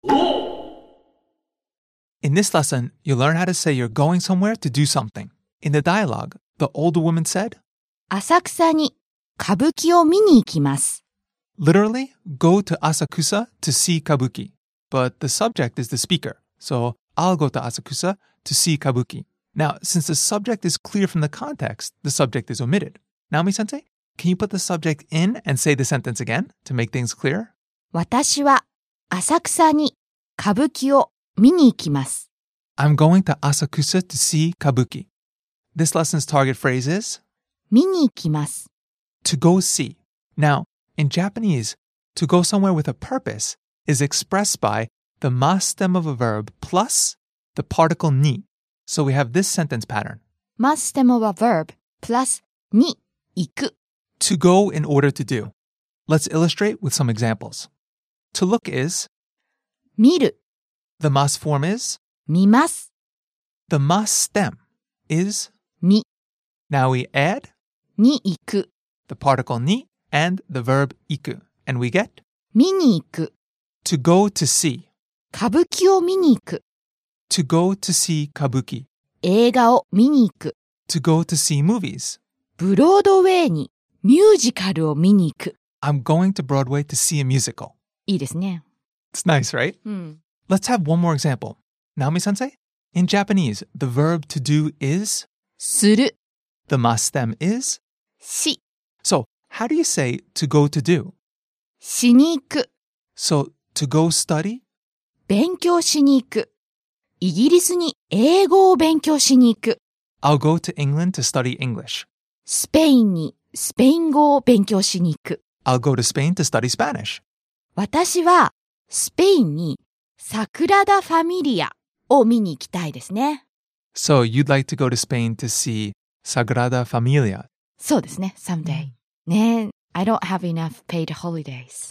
In this lesson, you'll learn how to say you're going somewhere to do something. In the dialogue, the older woman said, 浅草に歌舞伎を見に行きます。 literally, go to Asakusa to see kabuki. But the subject is the speaker, so I'll go to Asakusa to see kabuki. Now, since the subject is clear from the context, the subject is omitted. Naomi-sensei, can you put the subject in and say the sentence again to make things clear? 私は浅草に歌舞伎を見に行きます。 I'm going to Asakusa to see kabuki. This lesson's target phrase is 見に行きます。 to go see. Now, in Japanese, to go somewhere with a purpose is expressed by the mas stem of a verb plus the particle ni. So we have this sentence pattern. mas stem of a verb plus に行く。 To go in order to do. Let's illustrate with some examples. To look is, 見る、 the mas form is, 見ます。 the mas stem is, 見 now we add に行く。 the particle ni and the verb iku. And we get 見に行く。 to go to see. 歌舞伎を見に行く。 To go to see kabuki. 映画を見に行く。 To go to see movies. ブロードウェイにミュージカルを見に行く。 I'm going to Broadway to see a musical. いいですね。 It's nice, right? Let's have one more example. Naomi-sensei, in Japanese, the verb to do is, する、 the mas stem is. し、 So, how do you say to go to do? しに行く。 So, to go study? 勉強しに行く。イギリスに英語を勉強しに行く。 I'll go to England to study English. スペインにスペイン語を勉強しに行く。 I'll go to Spain to study Spanish. 私はスペインにサグラダ・ファミリアを見に行きたいですね。 So, you'd like to go to Spain to see Sagrada Familia. そうですね、someday. ねえ、I don't have enough paid holidays.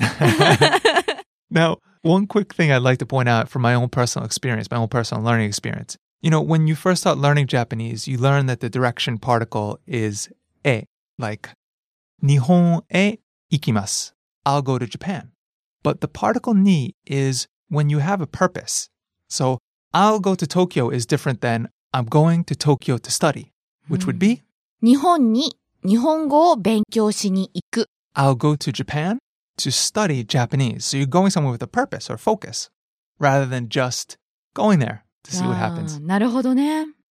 Now, one quick thing I'd like to point out from my own personal experience, my own personal learning experience. You know, when you first start learning Japanese, you learn that the direction particle is e, like Nihon e ikimasu. I'll go to Japan. But the particle ni is when you have a purpose. So, I'll go to Tokyo is different than I'm going to Tokyo to study, which would be 日本に日本語を勉強しに行く。 I'll go to Japan to study Japanese. So you're going somewhere with a purpose or focus rather than just going there to see what happens. なるほどね。